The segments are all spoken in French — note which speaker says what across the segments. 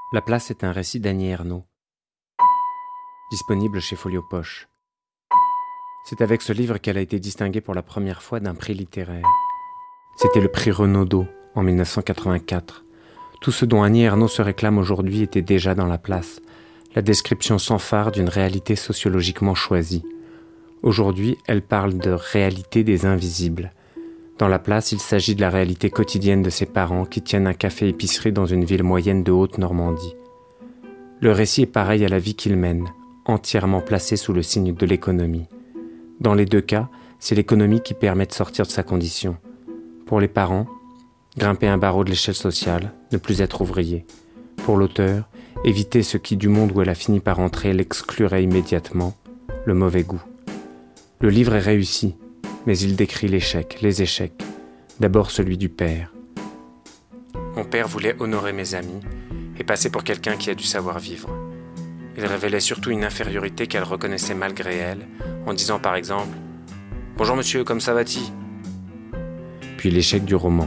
Speaker 1: La place est un récit d'Annie Ernaux, disponible chez Folio Poche. C'est avec ce livre qu'elle a été distinguée pour la première fois d'un prix littéraire. C'était le prix Renaudot, en 1984. Tout ce dont Annie Ernaux se réclame aujourd'hui était déjà dans la place, la description sans phare d'une réalité sociologiquement choisie. Aujourd'hui, elle parle de réalité des invisibles. Dans la place, il s'agit de la réalité quotidienne de ses parents qui tiennent un café-épicerie dans une ville moyenne de Haute-Normandie. Le récit est pareil à la vie qu'ils mènent, entièrement placé sous le signe de l'économie. Dans les deux cas, c'est l'économie qui permet de sortir de sa condition. Pour les parents, grimper un barreau de l'échelle sociale, ne plus être ouvrier. Pour l'auteur, éviter ce qui, du monde où elle a fini par entrer, l'exclurait immédiatement, le mauvais goût. Le livre est réussi, mais il décrit l'échec, les échecs. D'abord celui du père. Mon père voulait honorer mes amis et passer pour quelqu'un qui a du savoir-vivre. Il révélait surtout une infériorité qu'elle reconnaissait malgré elle, en disant par exemple « Bonjour monsieur, comme ça va-t-il » Puis l'échec du roman.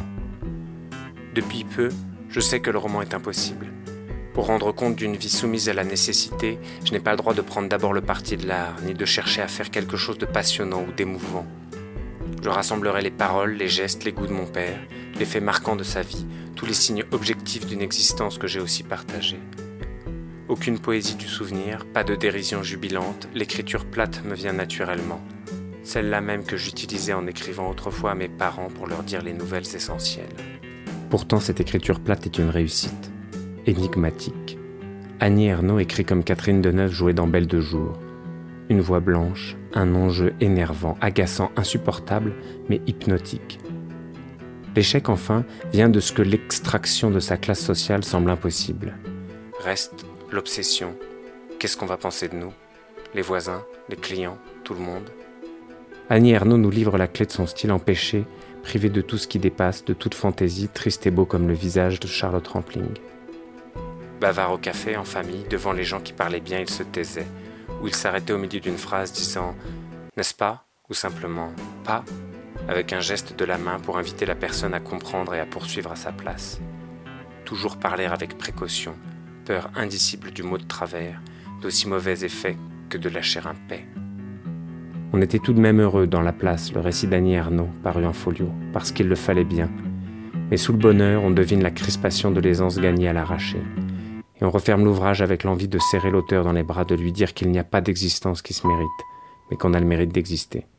Speaker 1: Depuis peu, je sais que le roman est impossible. Pour rendre compte d'une vie soumise à la nécessité, je n'ai pas le droit de prendre d'abord le parti de l'art, ni de chercher à faire quelque chose de passionnant ou d'émouvant. Je rassemblerai les paroles, les gestes, les goûts de mon père, les faits marquants de sa vie, tous les signes objectifs d'une existence que j'ai aussi partagée. Aucune poésie du souvenir, pas de dérision jubilante, l'écriture plate me vient naturellement. Celle-là même que j'utilisais en écrivant autrefois à mes parents pour leur dire les nouvelles essentielles. Pourtant, cette écriture plate est une réussite. Énigmatique. Annie Ernaux écrit comme Catherine Deneuve jouait dans Belle de jour. Une voix blanche, un enjeu énervant, agaçant, insupportable, mais hypnotique. L'échec, enfin, vient de ce que l'extraction de sa classe sociale semble impossible. Reste l'obsession. Qu'est-ce qu'on va penser de nous ? Les voisins, les clients, tout le monde. Annie Ernaux nous livre la clé de son style empêché, privé de tout ce qui dépasse, de toute fantaisie, triste et beau comme le visage de Charlotte Rampling. Bavard au café, en famille, devant les gens qui parlaient bien, il se taisait, ou il s'arrêtait au milieu d'une phrase disant « N'est-ce pas ?» ou simplement « Pas ?» avec un geste de la main pour inviter la personne à comprendre et à poursuivre à sa place. Toujours parler avec précaution, peur indicible du mot de travers, d'aussi mauvais effet que de lâcher un paix. On était tout de même heureux dans la place, le récit d'Annie Ernaux, paru en folio, parce qu'il le fallait bien. Mais sous le bonheur, on devine la crispation de l'aisance gagnée à l'arraché. Et on referme l'ouvrage avec l'envie de serrer l'auteur dans les bras, de lui dire qu'il n'y a pas d'existence qui se mérite, mais qu'on a le mérite d'exister.